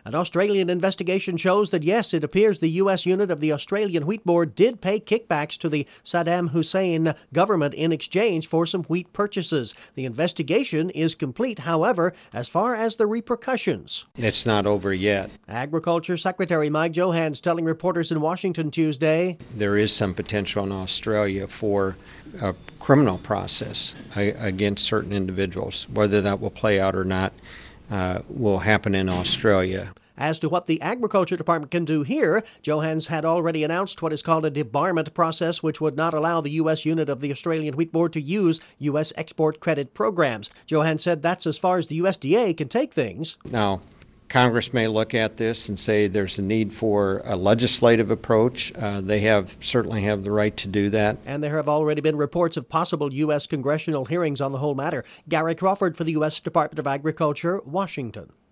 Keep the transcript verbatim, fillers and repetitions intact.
An Australian investigation shows that, yes, it appears the U S unit of the Australian Wheat Board did pay kickbacks to the Saddam Hussein government in exchange for some wheat purchases. The investigation is complete, however, as far as the repercussions. It's not over yet. Agriculture Secretary Mike Johanns telling reporters in Washington Tuesday, there is some potential in Australia for a criminal process against certain individuals. Whether that will play out or not uh, will happen in Australia. As to what the Agriculture Department can do here, Johanns had already announced what is called a debarment process, which would not allow the U S unit of the Australian Wheat Board to use U S export credit programs. Johanns said that's as far as the U S D A can take things. Now, Congress may look at this and say there's a need for a legislative approach. Uh, they have certainly have the right to do that. And there have already been reports of possible U S congressional hearings on the whole matter. Gary Crawford for the U S Department of Agriculture, Washington.